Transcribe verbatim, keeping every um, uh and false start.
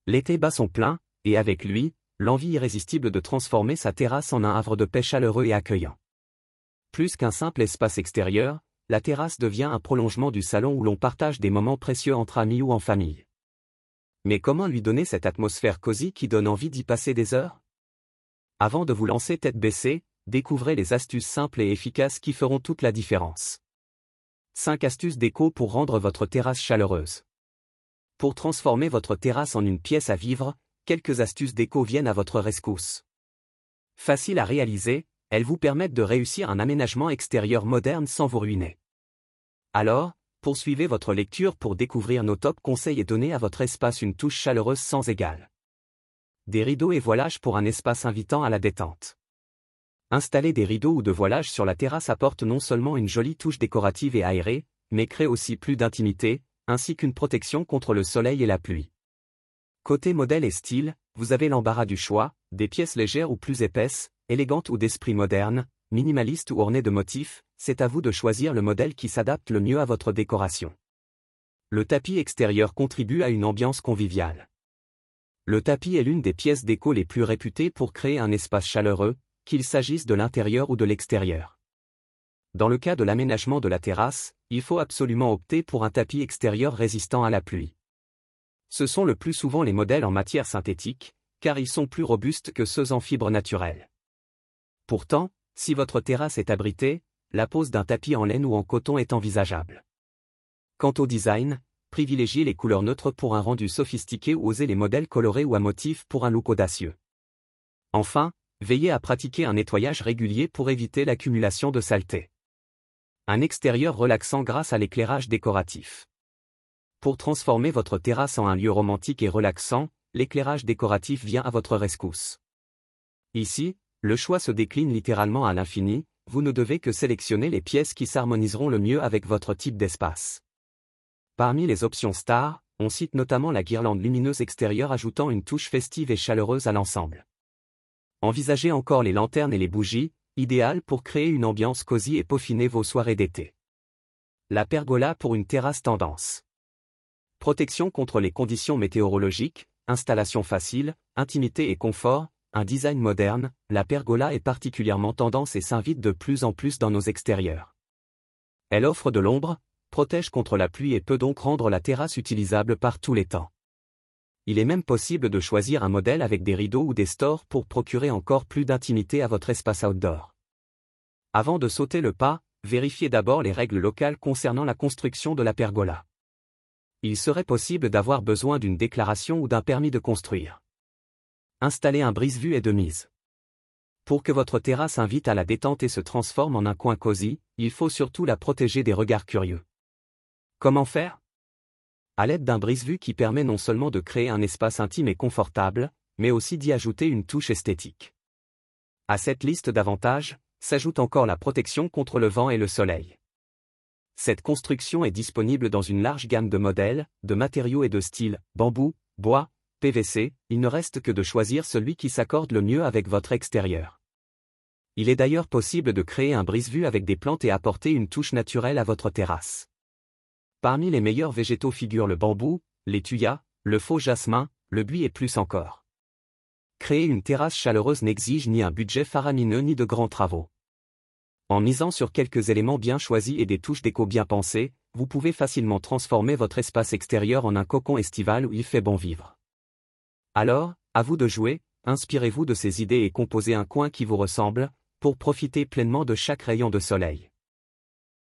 L'été bat son plein, et avec lui, l'envie irrésistible de transformer sa terrasse en un havre de paix chaleureux et accueillant. Plus qu'un simple espace extérieur, la terrasse devient un prolongement du salon où l'on partage des moments précieux entre amis ou en famille. Mais comment lui donner cette atmosphère cosy qui donne envie d'y passer des heures? Avant de vous lancer tête baissée, découvrez les astuces simples et efficaces qui feront toute la différence. cinq astuces déco pour rendre votre terrasse chaleureuse. Pour transformer votre terrasse en une pièce à vivre, quelques astuces déco viennent à votre rescousse. Faciles à réaliser, elles vous permettent de réussir un aménagement extérieur moderne sans vous ruiner. Alors, poursuivez votre lecture pour découvrir nos top conseils et donner à votre espace une touche chaleureuse sans égale. Des rideaux et voilages pour un espace invitant à la détente. Installer des rideaux ou de voilage sur la terrasse apporte non seulement une jolie touche décorative et aérée, mais crée aussi plus d'intimité, ainsi qu'une protection contre le soleil et la pluie. Côté modèle et style, vous avez l'embarras du choix, des pièces légères ou plus épaisses, élégantes ou d'esprit moderne, minimalistes ou ornées de motifs, c'est à vous de choisir le modèle qui s'adapte le mieux à votre décoration. Le tapis extérieur contribue à une ambiance conviviale. Le tapis est l'une des pièces déco les plus réputées pour créer un espace chaleureux, qu'il s'agisse de l'intérieur ou de l'extérieur. Dans le cas de l'aménagement de la terrasse, il faut absolument opter pour un tapis extérieur résistant à la pluie. Ce sont le plus souvent les modèles en matière synthétique, car ils sont plus robustes que ceux en fibres naturelles. Pourtant, si votre terrasse est abritée, la pose d'un tapis en laine ou en coton est envisageable. Quant au design, privilégiez les couleurs neutres pour un rendu sophistiqué ou osez les modèles colorés ou à motifs pour un look audacieux. Enfin, veillez à pratiquer un nettoyage régulier pour éviter l'accumulation de saleté. Un extérieur relaxant grâce à l'éclairage décoratif. Pour transformer votre terrasse en un lieu romantique et relaxant, l'éclairage décoratif vient à votre rescousse. Ici, le choix se décline littéralement à l'infini, vous ne devez que sélectionner les pièces qui s'harmoniseront le mieux avec votre type d'espace. Parmi les options stars, on cite notamment la guirlande lumineuse extérieure ajoutant une touche festive et chaleureuse à l'ensemble. Envisagez encore les lanternes et les bougies, idéales pour créer une ambiance cosy et peaufiner vos soirées d'été. La pergola pour une terrasse tendance. Protection contre les conditions météorologiques, installation facile, intimité et confort, un design moderne, la pergola est particulièrement tendance et s'invite de plus en plus dans nos extérieurs. Elle offre de l'ombre, protège contre la pluie et peut donc rendre la terrasse utilisable par tous les temps. Il est même possible de choisir un modèle avec des rideaux ou des stores pour procurer encore plus d'intimité à votre espace outdoor. Avant de sauter le pas, vérifiez d'abord les règles locales concernant la construction de la pergola. Il serait possible d'avoir besoin d'une déclaration ou d'un permis de construire. Installer un brise-vue est de mise. Pour que votre terrasse invite à la détente et se transforme en un coin cosy, il faut surtout la protéger des regards curieux. Comment faire? À l'aide d'un brise-vue qui permet non seulement de créer un espace intime et confortable, mais aussi d'y ajouter une touche esthétique. À cette liste d'avantages, s'ajoute encore la protection contre le vent et le soleil. Cette construction est disponible dans une large gamme de modèles, de matériaux et de styles, bambou, bois, P V C, il ne reste que de choisir celui qui s'accorde le mieux avec votre extérieur. Il est d'ailleurs possible de créer un brise-vue avec des plantes et apporter une touche naturelle à votre terrasse. Parmi les meilleurs végétaux figurent le bambou, les thuyas, le faux jasmin, le buis et plus encore. Créer une terrasse chaleureuse n'exige ni un budget faramineux ni de grands travaux. En misant sur quelques éléments bien choisis et des touches déco bien pensées, vous pouvez facilement transformer votre espace extérieur en un cocon estival où il fait bon vivre. Alors, à vous de jouer, inspirez-vous de ces idées et composez un coin qui vous ressemble, pour profiter pleinement de chaque rayon de soleil.